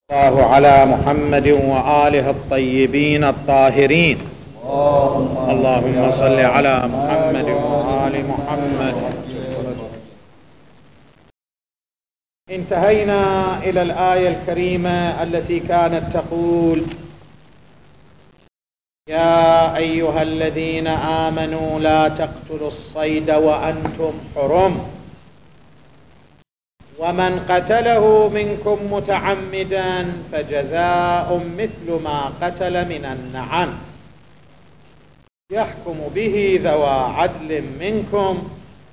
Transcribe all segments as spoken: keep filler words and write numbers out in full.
الله على محمد وآله الطيبين الطاهرين. اللهم صل على محمد وآل محمد. انتهينا إلى الآية الكريمة التي كانت تقول: يا أيها الذين آمنوا لا تقتلوا الصيد وأنتم حرم، ومن قتله منكم متعمدا فجزاء مثل ما قتل من النعم، يحكم به ذوى عدل منكم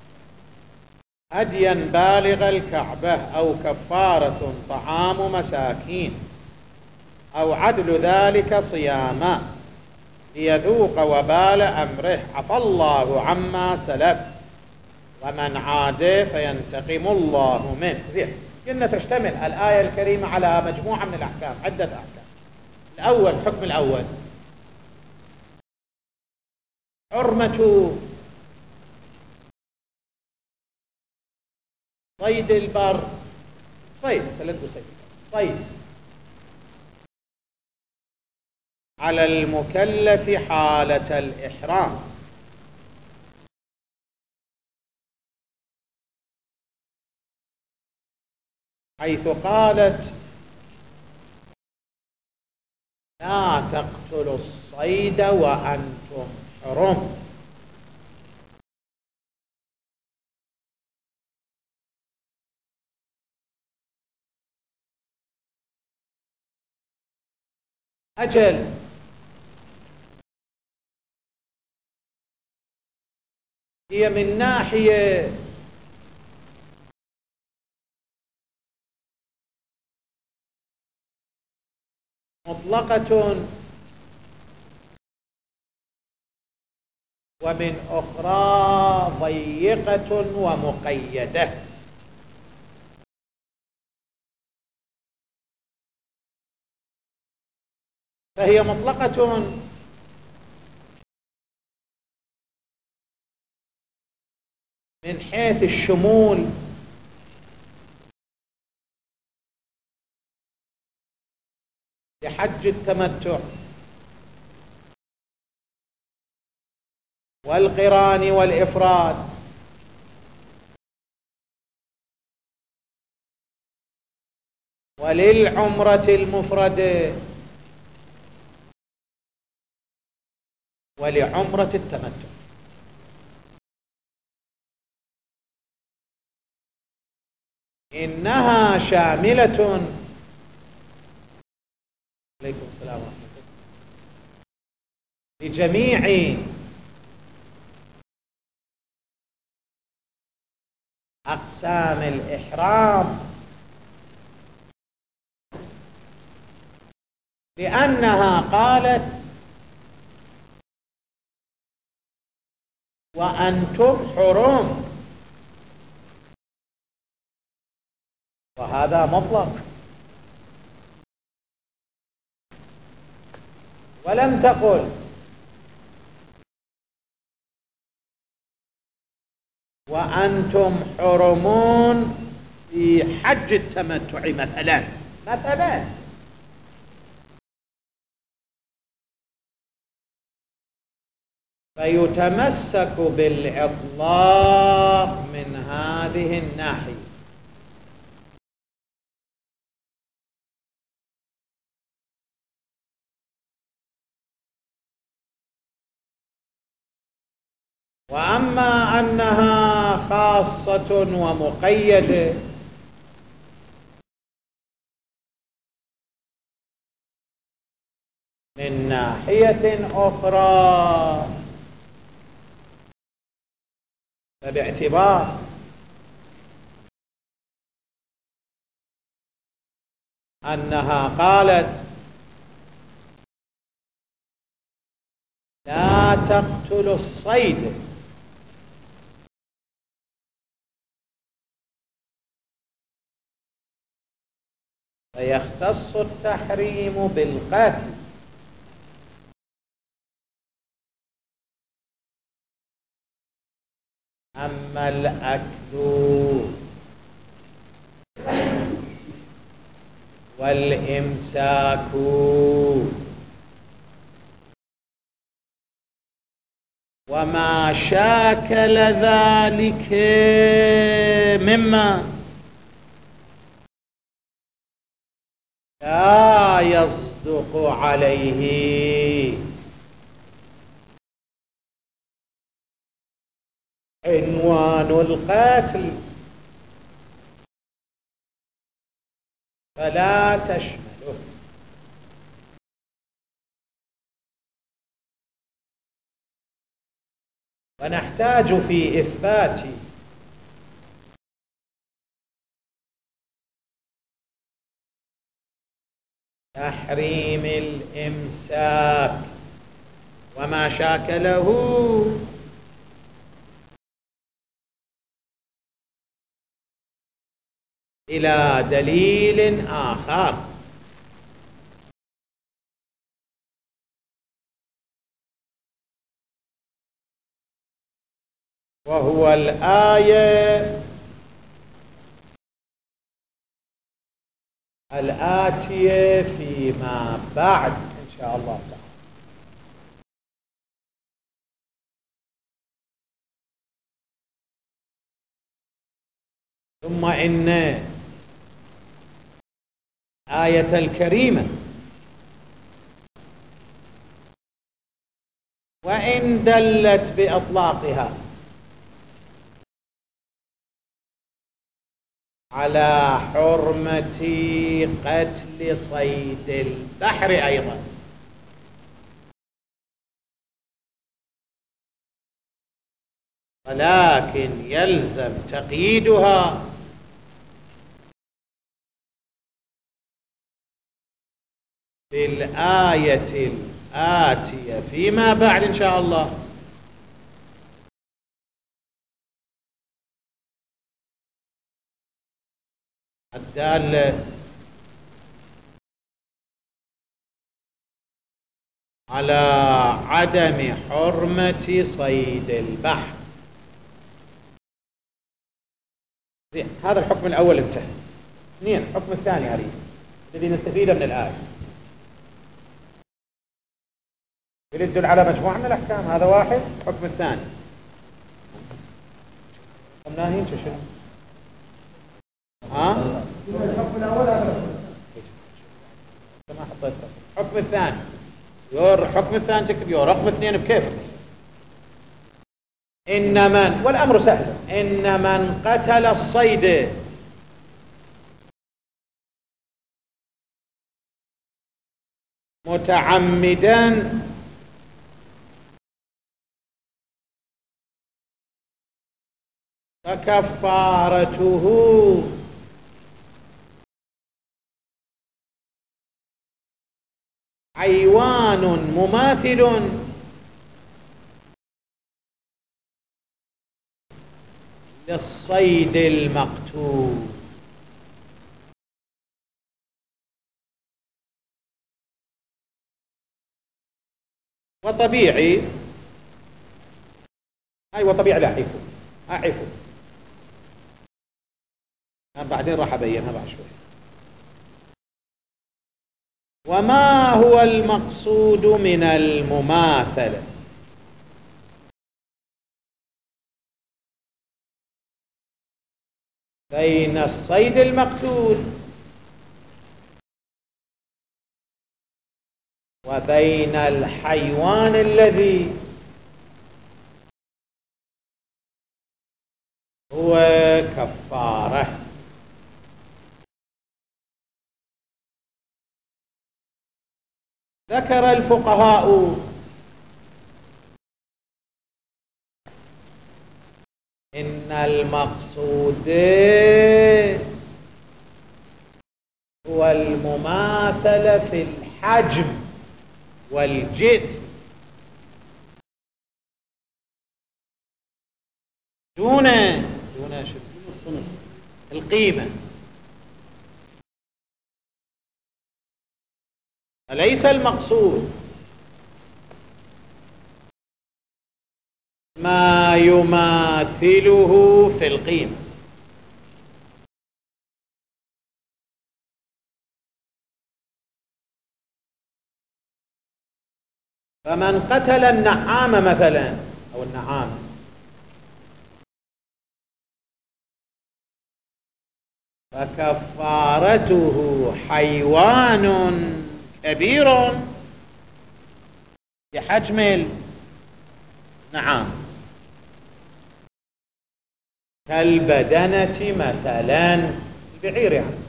هديا بالغ الكعبة أو كفارة طعام مساكين أو عدل ذلك صياما ليذوق وبال أمره، عفى الله عما سلف ومن عاد فينتقم الله منه. زين، كنا تشتمل الآية الكريمة على مجموعة من الأحكام، عدة أحكام. الأول، الحكم الأول حرمة صيد البر، صيد سلد صيد صيد على المكلف حالة الإحرام، حيث قالت: لا تقتلوا الصيد وأنتم حرم. أجل، هي من ناحية مطلقة ومن أخرى ضيقة ومقيدة. فهي مطلقة من حيث الشمول لحج التمتع والقران والإفراد وللعمرة المفردة ولعمرة التمتع. إنها شاملة عليكم السلام ورحمة الله لجميع أقسام الإحرام، لأنها قالت: وأنتم حرم، وهذا مطلق. ولم تقل: وأنتم حرمون في حج التمتع مثلا مثلا فيتمسك بالإطلاق من هذه الناحية. وأما أنها خاصة ومقيدة من ناحية أخرى، فباعتبار أنها قالت: لا تقتلوا الصيد، فيختص التحريم بالقتل، أما الأكل والإمساك وما شاكل ذلك مما لا يصدق عليه عنوان القتل فلا تشمله. ونحتاج في إثبات تحريم الإمساك وما شاكله إلى دليل آخر، وهو الآية الآتية فيما بعد إن شاء الله تعالى. ثم إن آية الكريمة وإن دلت بإطلاقها على حرمة قتل صيد البحر أيضا، ولكن يلزم تقييدها بالآية الآتية فيما بعد إن شاء الله. الدالة على عدم حرمة صيد البحر. زين، هذا الحكم الأول انتهى. اثنين، الحكم الثاني أريد الذي نستفيده من الآية يدل على مجموعة من الأحكام. هذا واحد. الحكم الثاني قلنا هين شو ها؟ الحكم الأول هذا ما حطيت. الحكم الثاني يور الحكم الثاني تكتب يور رقم اثنين بكيفك. إن من، والأمر سهل، إن من قتل الصيد متعمدا فكفارته حيوان مماثل للصيد المقتول. وطبيعي أي وطبيعي لا عفوا عفوا بعدين راح أبينها بعد شوي. وما هو المقصود من المماثلة؟ بين الصيد المقتول وبين الحيوان الذي هو كفارة. ذكر الفقهاء إن المقصود هو المماثلة في الحجم والجد دون دون شو القيمة، أليس المقصود ما يماثله في القيمة. فمن قتل النعام مثلا أو النعام فكفارته حيوان كبير بحجم النعام كالبدنة مثلا، البعير يعني.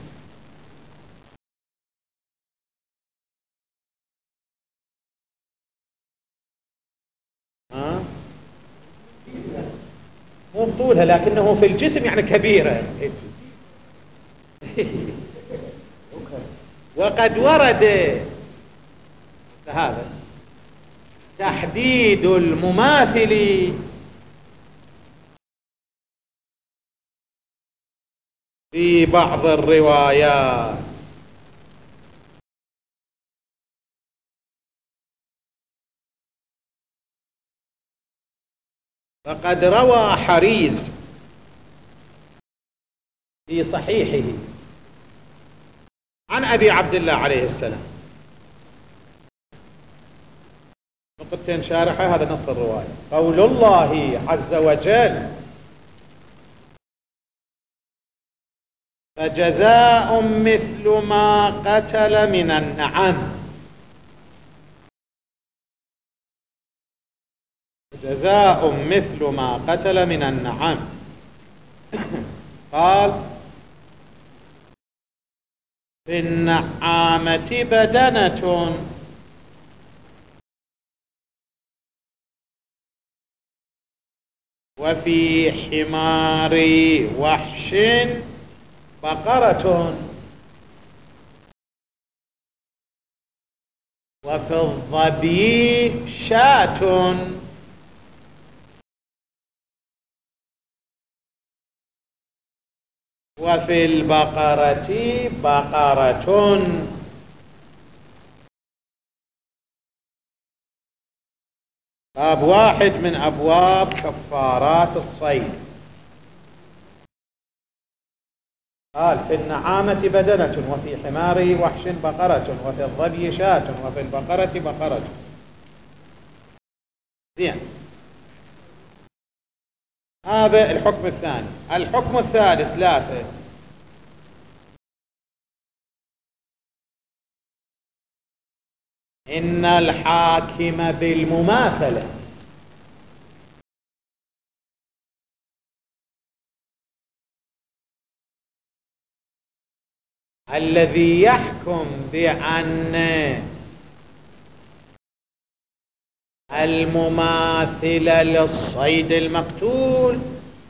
ها؟ مو بطولها لكنه في الجسم يعني كبيرة. وقد ورد هذا تحديد المماثل في بعض الروايات. فقد روى حريز في صحيحه عن أبي عبد الله عليه السلام نقطتين شارحة، هذا نص الرواية. قول الله عز وجل: فجزاء مثل ما قتل من النعم. جزاء مثل ما قتل من النعم. قال: في النعامة بدنة وفي حمار وحش بقرة وفي الظبي شاة وفي البقرة بقرة. باب واحد من أبواب كفارات الصيد. قال: في النعامة بدنة وفي حمار وحش بقرة وفي الظبي شاة وفي البقرة بقرة. زين، هذا الحكم الثاني. الحكم الثالث ثلاثة: إن الحاكم بالمماثلة الذي يحكم بأن المماثل للصيد المقتول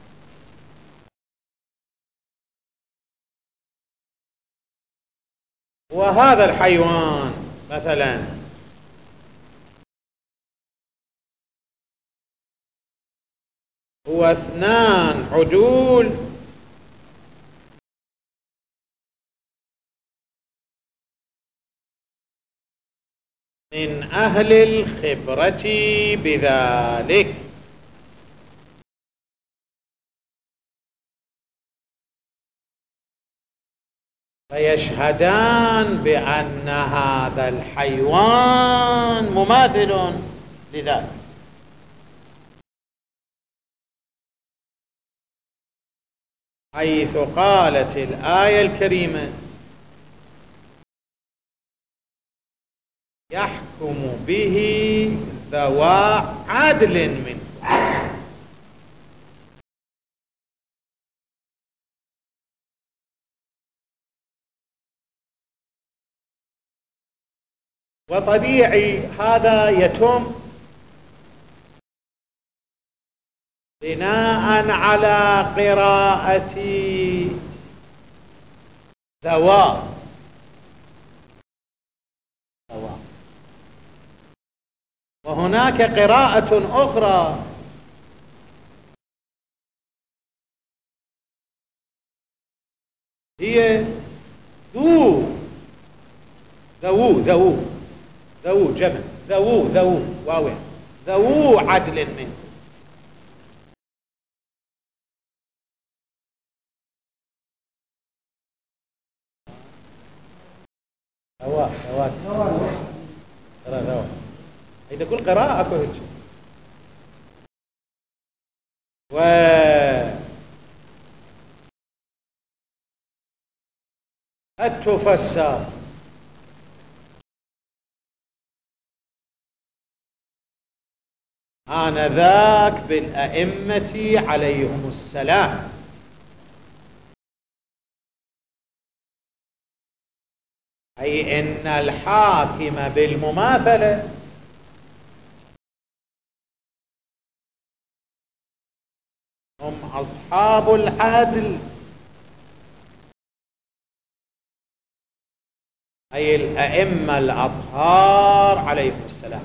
وهذا الحيوان مثلا هو اثنان عدول من أهل الخبرة بذلك، فيشهدان بأن هذا الحيوان مماثل لذلك. حيث قالت الآية الكريمة: يحكم به ذوى عدل منه. وطبيعي هذا يتم بناء على قراءة ذوى ذوى وهناك قراءة أخرى هي ذو ذو ذو ذو جمع ذو ذو واو ذو عدل منه. ذوات ذوات ذوات إذا كل قراءة أكو هيك. و قد تفسر آنذاك بالأئمة عليهم السلام، أي إن الحاكم بالمماثلة هم أصحاب العدل، أي الأئمة الأطهار عليهم السلام.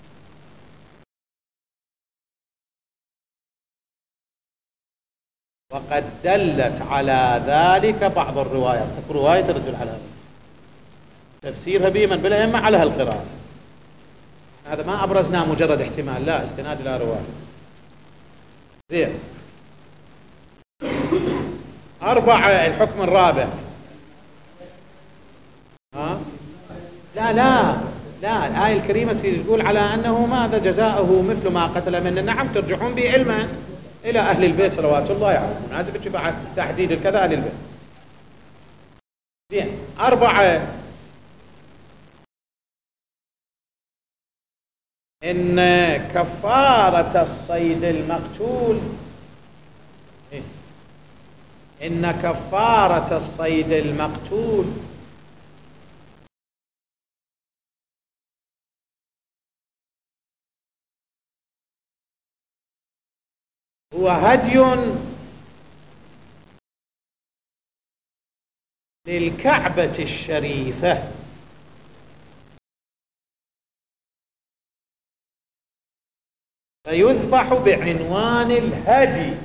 وقد دلت على ذلك بعض الروايات، رواية تدل على هذا تفسيرها بمن بالأئمة على هالقراءة. هذا ما أبرزنا مجرد احتمال، لا، استناد إلى رواية. زين. أربعة، الحكم الرابع. ها؟ لا لا لا، الآية الكريمة تقول على أنه ماذا جزاؤه مثل ما قتل من النعم، ترجعون به علما إلى أهل البيت صلوات الله عليهم. مناسبة بعد تحديد الكذا أهل البيت. زين. أربعة، إن كفارة الصيد المقتول إن كفارة الصيد المقتول هو هدي للكعبة الشريفة، فيذبح بعنوان الهدي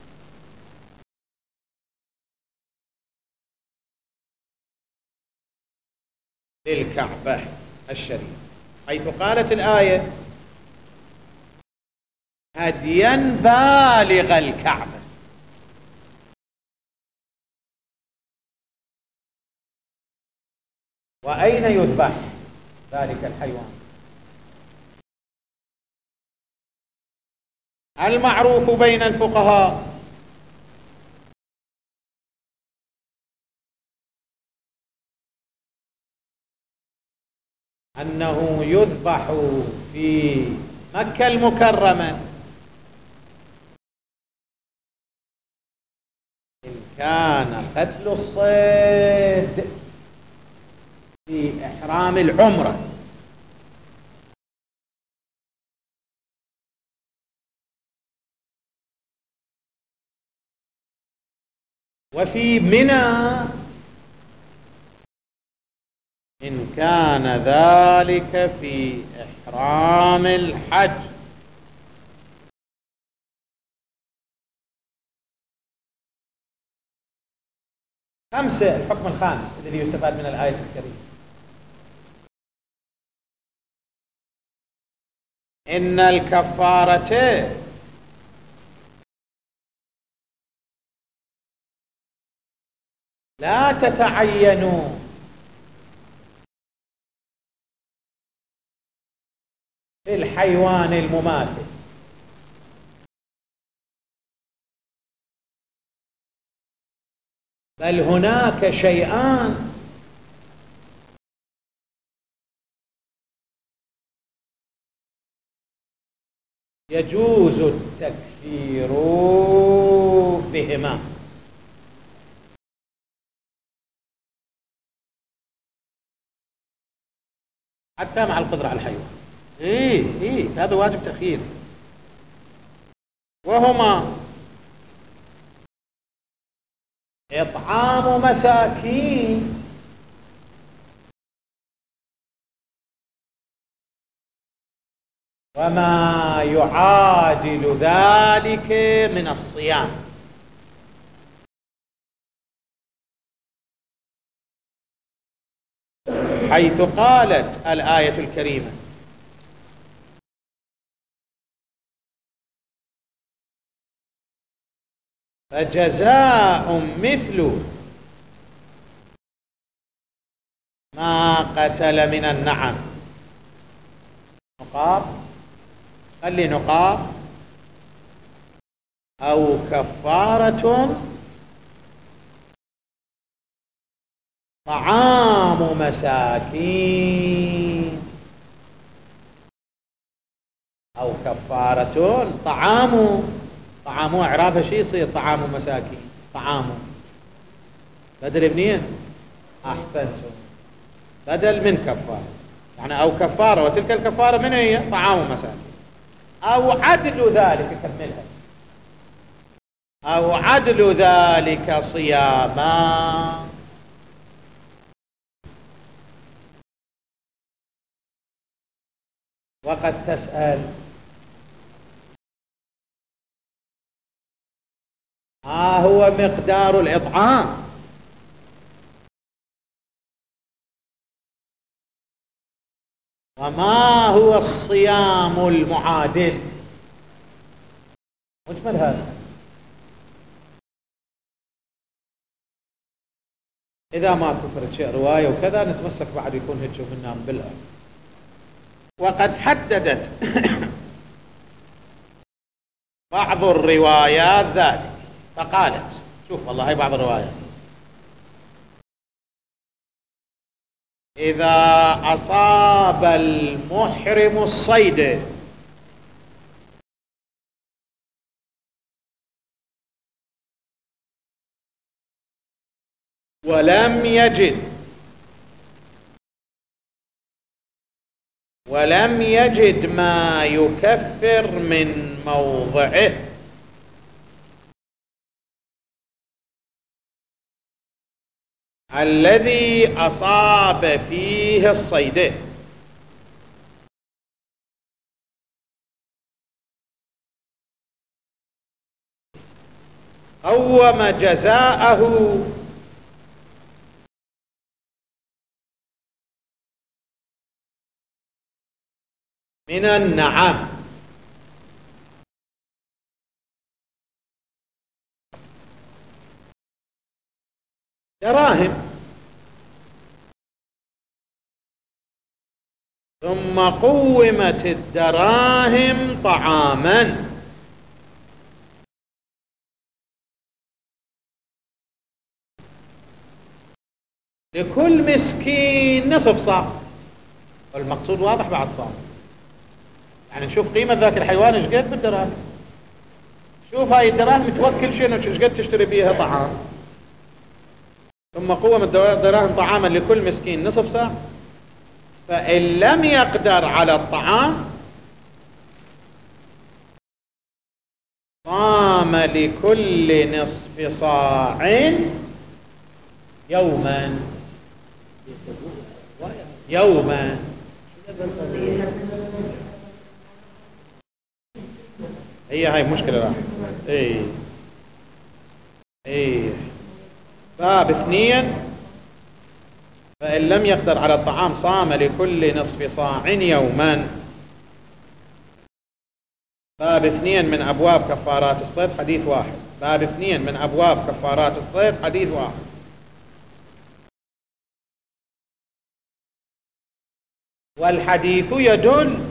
للكعبة الشريفة، حيث قالت الآية هديا بالغ الكعبة. وأين يذبح ذلك الحيوان؟ المعروف بين الفقهاء أنه يذبح في مكة المكرمة إن كان قتل الصيد في إحرام العمرة، وفي منى إن كان ذلك في إحرام الحج. خمسة، الحكم الخامس الذي يستفاد من الآية الكريمة، إن الكفارة لا تتعين في الحيوان المماثل، بل هناك شيئان يجوز التكفير بهما. حتى مع القدرة على الحيوان، إيه إيه هذا واجب تخيير. وهما إطعام مساكين وما يعادل ذلك من الصيام، حيث قالت الآية الكريمة فجزاء مثل ما قتل من النعم نقاط، خلي نقاط. أو كفارة طعام مساكين، أو كفارة طعام. طعام إعرابه شي يصير طعام مساكين. طعام بدل منين؟ أحسنتم، بدل من كفارة، يعني أو كفارة، وتلك الكفارة من هي؟ طعام مساكين. أو عدل ذلك، كملها. أو عدل ذلك صياما. وقد تسأل ما هو مقدار الإطعام؟ وما هو الصيام المعادل؟ مجمل هذا. إذا ما كفرت شيء رواية وكذا نتمسك بعد يكون هيك منا بالأرض. وقد حددت بعض الروايات ذلك فقالت، شوف والله هي بعض الروايات: إذا أصاب المحرم الصيد ولم يجد ولم يجد ما يكفر من موضعه الذي أصاب فيه الصيد، قوم جزاءه من النعم. دراهم، ثم قومت الدراهم طعاما، لكل مسكين نصف صاع. والمقصود واضح بعد صاع، يعني نشوف قيمة ذاك الحيوان ايش قد بالدراهم. شوف هاي الدراهم توكل شنو، ايش قد تشتري بيها طعام. ثم قوم الدراهم طعاما لكل مسكين نصف صاع، فإن لم يقدر على الطعام صام لكل نصف صاع يوما. يوما هي هاي مشكلة راح. ايه ايه باب اثنين: فإن لم يقدر على الطعام صام لكل نصف صاع يوما. باب اثنين من أبواب كفارات الصيد حديث واحد. باب اثنين من أبواب كفارات الصيد حديث واحد. والحديث يدل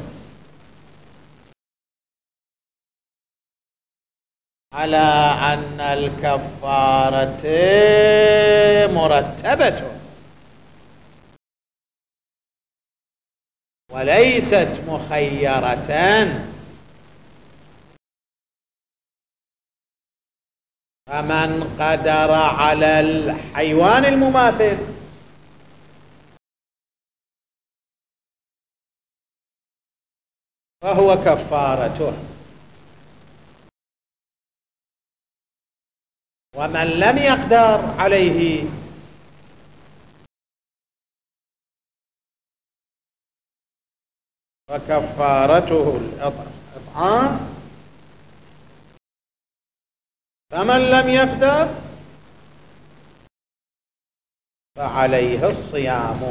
على أن الكفارة مرتبة وليست مخيرة، فمن قدر على الحيوان المماثل فهو كفارته، ومن لم يقدر عليه فكفارته الإطعام، فمن لم يقدر فعليه الصيام.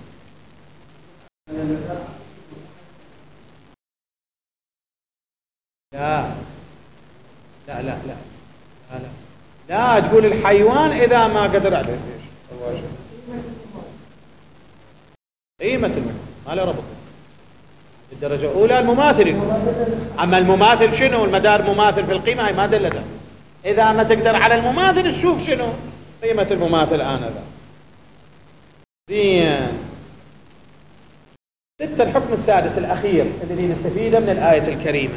لا لا لا لا لا لا, لا تقول الحيوان إذا ما قدر عليه. ليش قيمة المال ما له ربط. الدرجة الأولى المماثل يكون. أما المماثل شنو؟ المدار مماثل في القيمة، هي ما دلت. إذا ما تقدر على المماثل تشوف شنو قيمة المماثل آنذاك. زين. ستة، الحكم السادس الأخير الذي نستفيده من الآية الكريمة.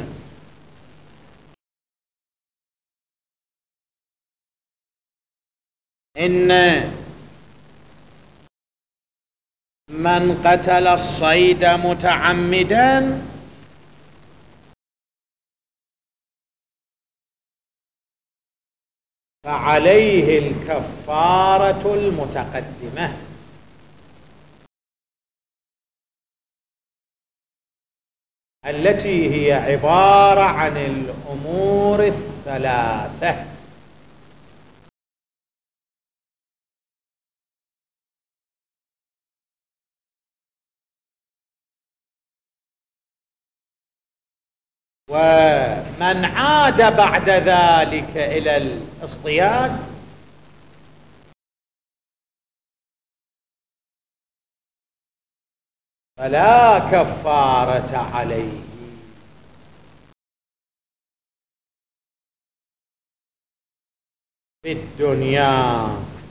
إن من قتل الصيد متعمدا فعليه الكفارة المتقدمة، التي هي عبارة عن الأمور الثلاثة. ومن عاد بعد ذلك إلى الاصطياد فلا كفارة عليه. في الدنيا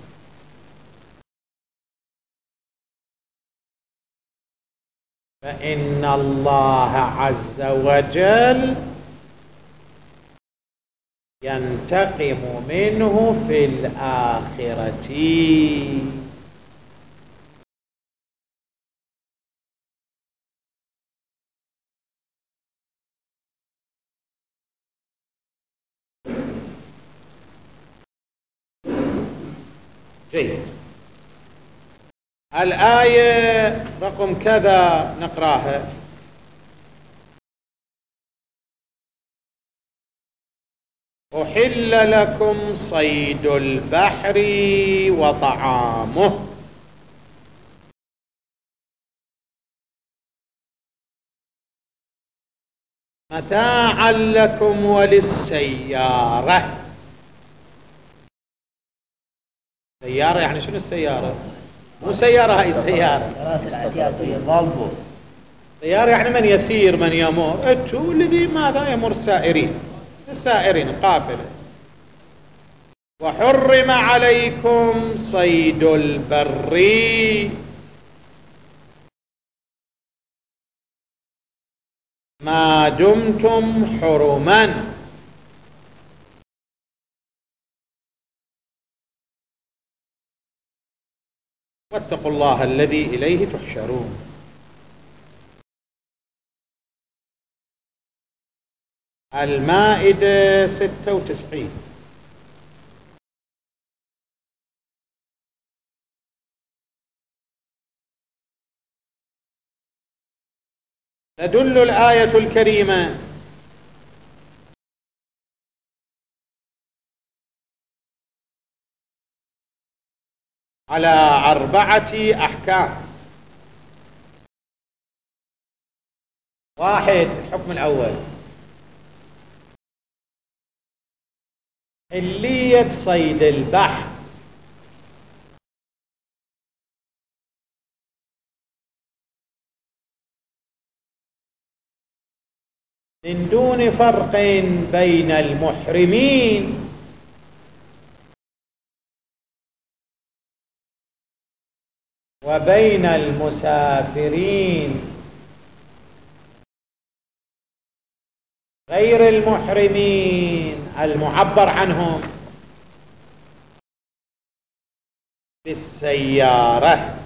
فإن الله عز وجل ينتقم منه في الآخرة. جيد. الآية رقم كذا نقراها. أحل لكم صيد البحر وطعامه متاعا لكم وللسيارة. سيارة يعني شنو السيارة؟ مو سيارة، هاي سيارة. سيارة يعني من يسير، من يمر. انتو الذي ماذا يمر السائرين، السائرين قافلة. وحرم عليكم صيد البر ما دمتم حرما واتقوا الله الذي إليه تحشرون. المائدة ستة وتسعين. تدل الآية الكريمة على أربعة أحكام. واحد، الحكم الأول حلية صيد البحر. من دون فرق بين المحرمين وبين المسافرين. غير المحرمين المعبر عنهم بالسيارة.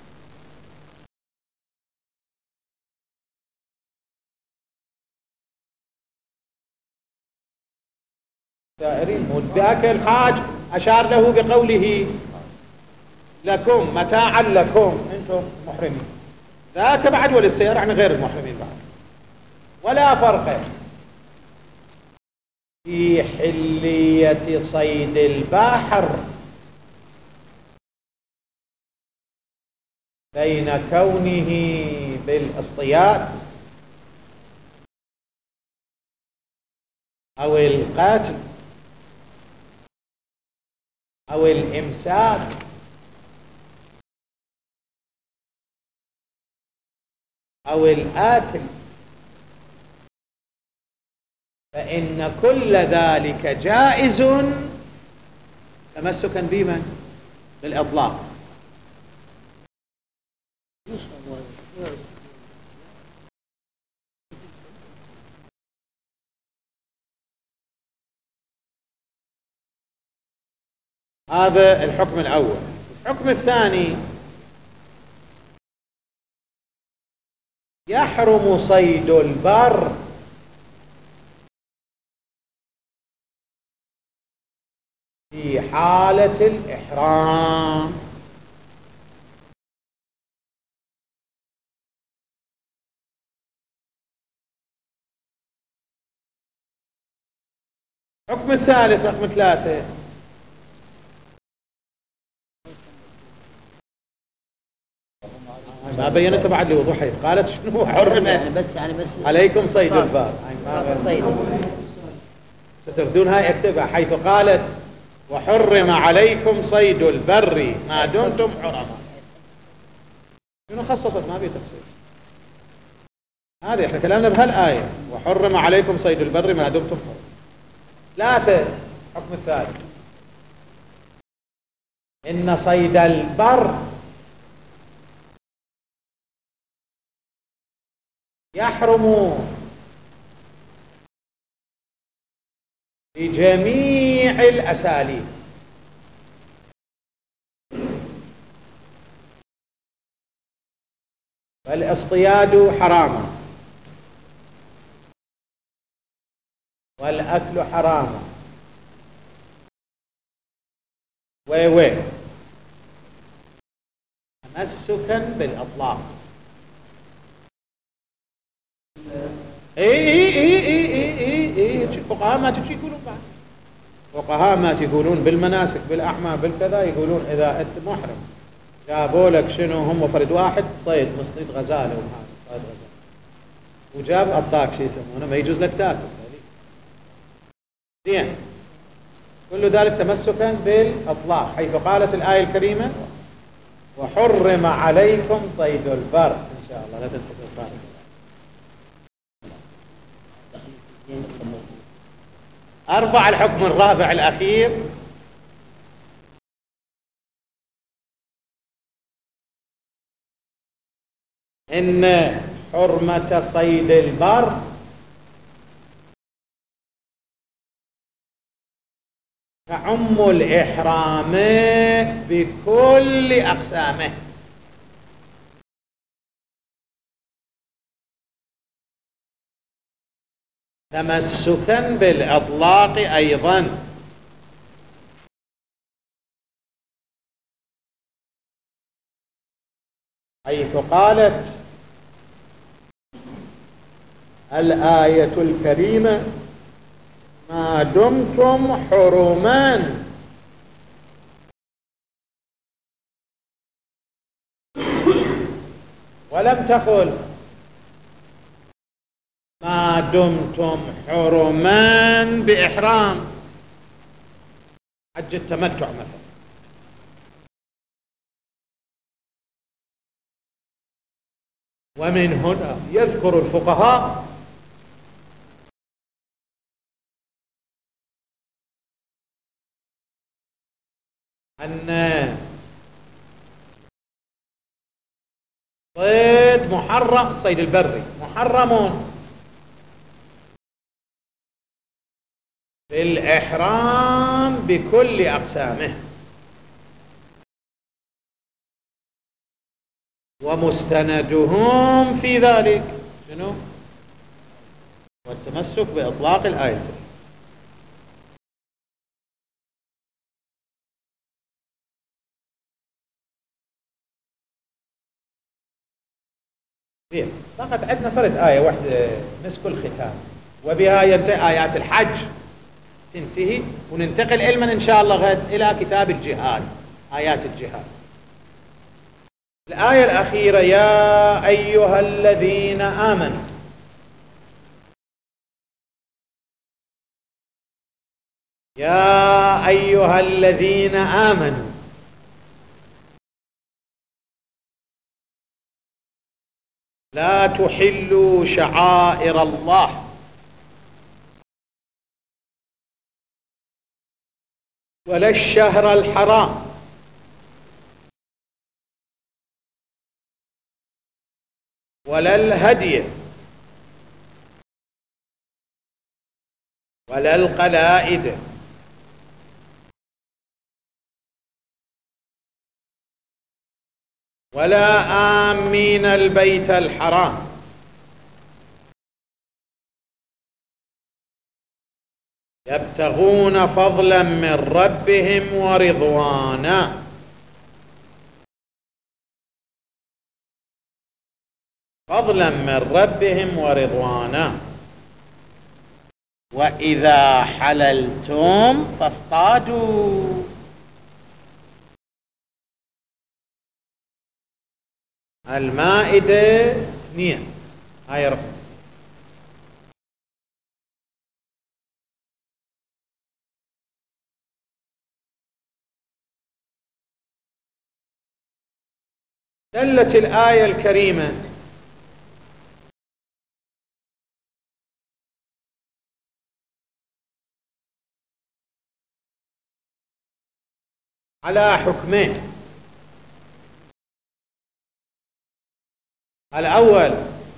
سائرين ذاك الحاج أشار له بقوله لكم متاعا لكم، أنتم محرمين. ذاك بعد وللسيارة يعني غير المحرمين بعد. ولا فرق في حلية صيد البحر بين كونه بالاصطياد أو القتل أو الإمساك أو الآكل فإن كل ذلك جائز تمسكا بمن؟ بالإطلاق. هذا الحكم الأول. الحكم الثاني: يحرم صيد البر في حالة الإحرام. الحكم الثالث، حكم ثلاثة: ما بينته بعد لوضوحه. قالت شنو؟ حرم عليكم صيد البر. ستردون هاي اكتبها، حيث قالت وحرم عليكم صيد البر ما دمتم حرما. شنو خصصت؟ ما بي تخصيص. هذه احنا كلامنا بهالآية، وحرم عليكم صيد البر ما دمتم حرما. ثلاثة، الحكم الثالث: إن صيد البر يحرم بجميع الأساليب. فالاصطياد حرام، والأكل حرام، وي تمسكا بالإطلاق. اي اي اي اي اي اي الفقهاء ما تجي يقولون بعد. فقهاء ما يقولون بالمناسك بالأعمى بالكذا، يقولون إذا أنت محرم جابوا لك شنو هم فرد واحد صيد مصيد غزالة وهذا صيد غزالة وجاب أعطاك شيء يسمونه، ما يجوز لك تاكل. زين، كل ذلك تمسكا بالإطلاق، حيث قالت الآية الكريمة وحرم عليكم صيد البر. إن شاء الله لا تنتظر الخارج. أربع، الحكم الرابع الأخير: إن حرمة صيد البر تعم الإحرام بكل أقسامه، تمسكا بالإطلاق أيضا. حيث قالت الآية الكريمة ما دمتم حرما. ولم تقل ما دمتم حرما بإحرام حج التمتع مثلا. ومن هنا يذكر الفقهاء أن صيد محرم، صيد البري محرم بالإحرام بكل أقسامه، ومستندهم في ذلك شنو؟ والتمسك بإطلاق الآية. زين، فقط عندنا فرد آية واحدة مسك الختام، وبها ينتهي آيات الحج تنتهي، وننتقل علما إن شاء الله غد إلى كتاب الجهاد، آيات الجهاد. الآية الأخيرة يا أيها الذين آمنوا، يا أيها الذين آمنوا لا تحلوا شعائر الله ولا الشهر الحرام ولا الهدي ولا القلائد ولا آمين البيت الحرام يبتغون فضلا من ربهم ورضوانا. فضلا من ربهم ورضوانا. وإذا حللتم فاصطادوا. المائدة اثنين، هاي رقم. دلت الآية الكريمة على حكمين. الأول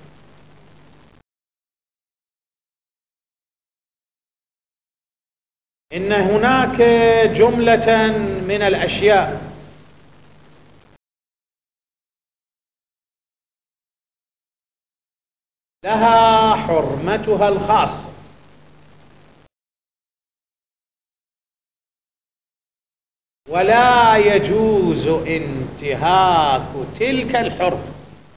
إن هناك جملة من الأشياء لها حرمتها الخاصة، ولا يجوز انتهاك تلك الحرمة.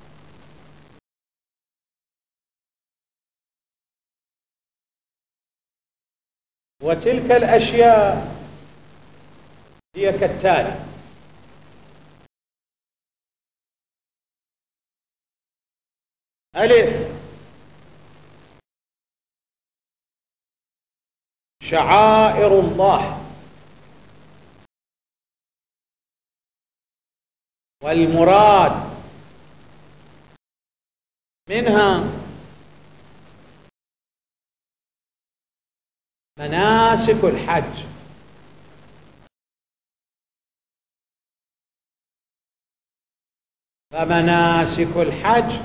وتلك الأشياء هي كالتالي: ألف، شعائر الله، والمراد منها مناسك الحج. فمناسك الحج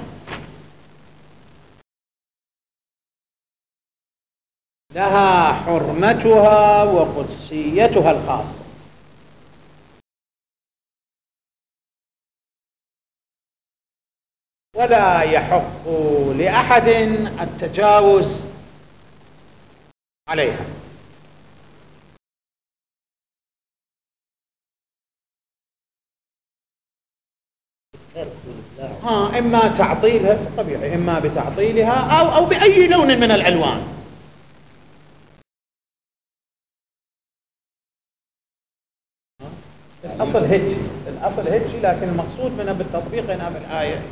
لها حرمتها وقدسيتها الخاصة، ولا يحق لأحد التجاوز عليها. ها إما تعطيلها طبيعي، إما بتعطيلها أو أو بأي لون من الألوان. الأصل هيك، الأصل هيك، لكن المقصود منها بالتطبيق هنا بالآية.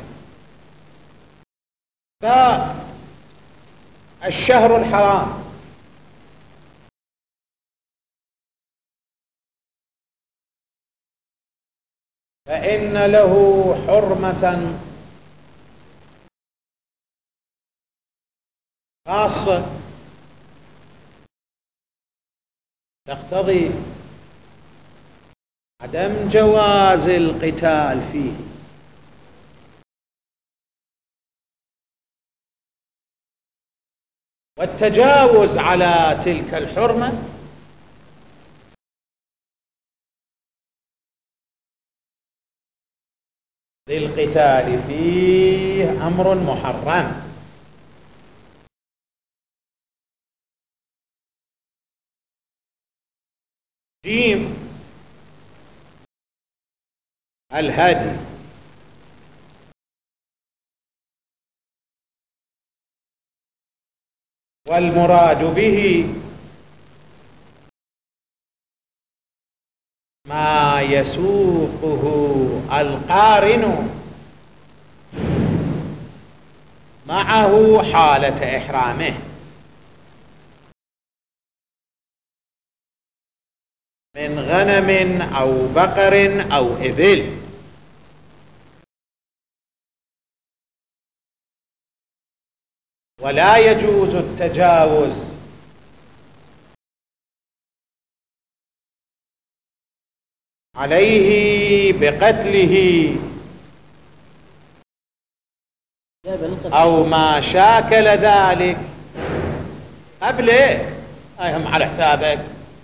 فالشهر الحرام فإن له حرمة خاصة تقتضي عدم جواز القتال فيه، والتجاوز على تلك الحرمة للقتال فيه أمر محرم. جيم، الهدي والمراد به ما يسوقه القارن معه حالة إحرامه من غنم أو بقر أو إبل. ولا يجوز التجاوز عليه بقتله أو ما شاكل ذلك قبله، أيهم على حسابك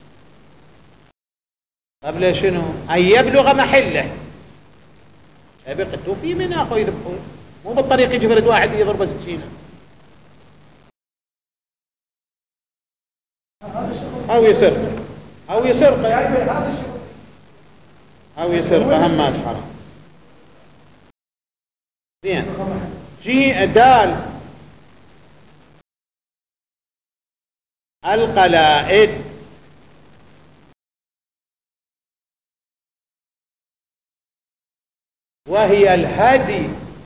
قبله شنو؟ أن يبلغ محله. بقتوا في من أخو يذبحون، مو بالطريق يجي فرد واحد يضرب سكينة أو يسرق أو يسرق أو يسرق أهمات حرام. زين، جي دال القلائد وهي الهدي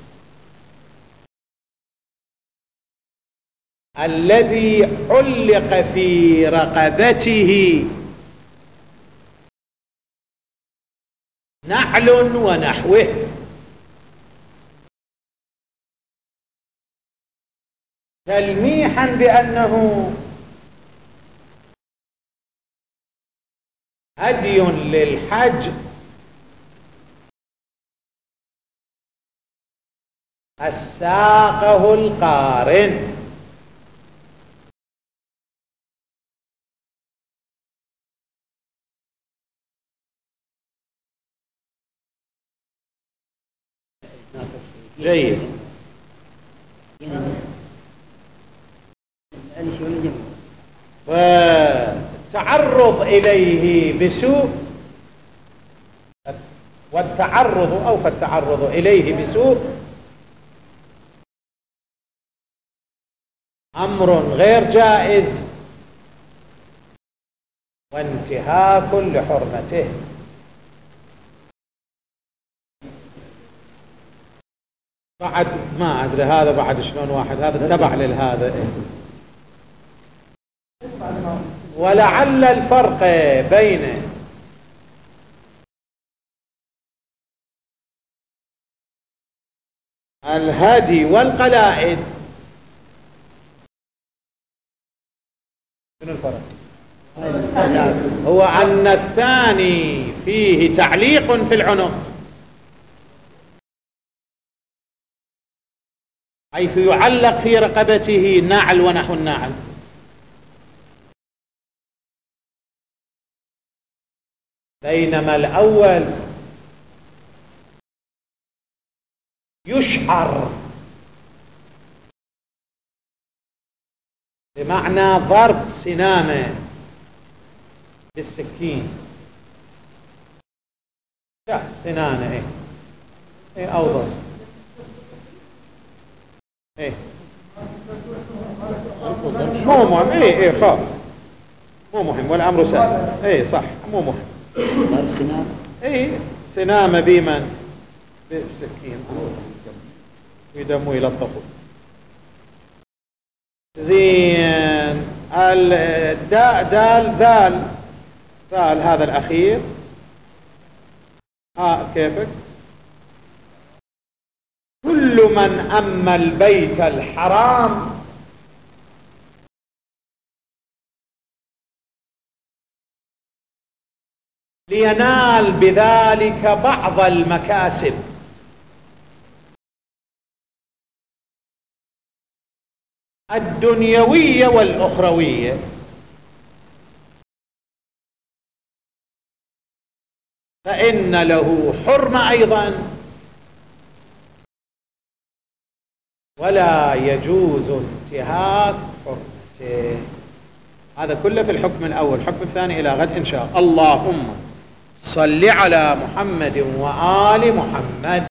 الذي علق في رقبته نعل ونحوه، تلميحا بأنه هدي للحج الساقه القارن. جيد. والتعرض إليه بسوء والتعرض أو فالتعرض إليه بسوء أمر غير جائز وانتهاك لحرمته. بعد ما أدري هذا بعد شلون واحد هذا تبع للهذا. ولعل الفرق بين الهدي والقلائد شنو الفرق؟ هو أن الثاني فيه تعليق في العنق، حيث يعلق في رقبته نعل ونحو النعل، بينما الأول يشعر بمعنى ضرب سنامه بالسكين. لا سنانه ايه ايه اوضح ايه مو مهم. ايه ايه خاف مو مهم والامر سهل. ايه صح مو مهم. ايه سنامه بمن بالسكين يدموا يلطفوا. زين. الداء دال ذال ذال هذا الأخير ها كيفك؟ كل من أما البيت الحرام لينال بذلك بعض المكاسب الدنيوية والأخروية، فإن له حرمة أيضا ولا يجوز انتهاك حرمته. هذا كله في الحكم الأول. الحكم الثاني إلى غد إن شاء الله. اللهم صل على محمد وآل محمد.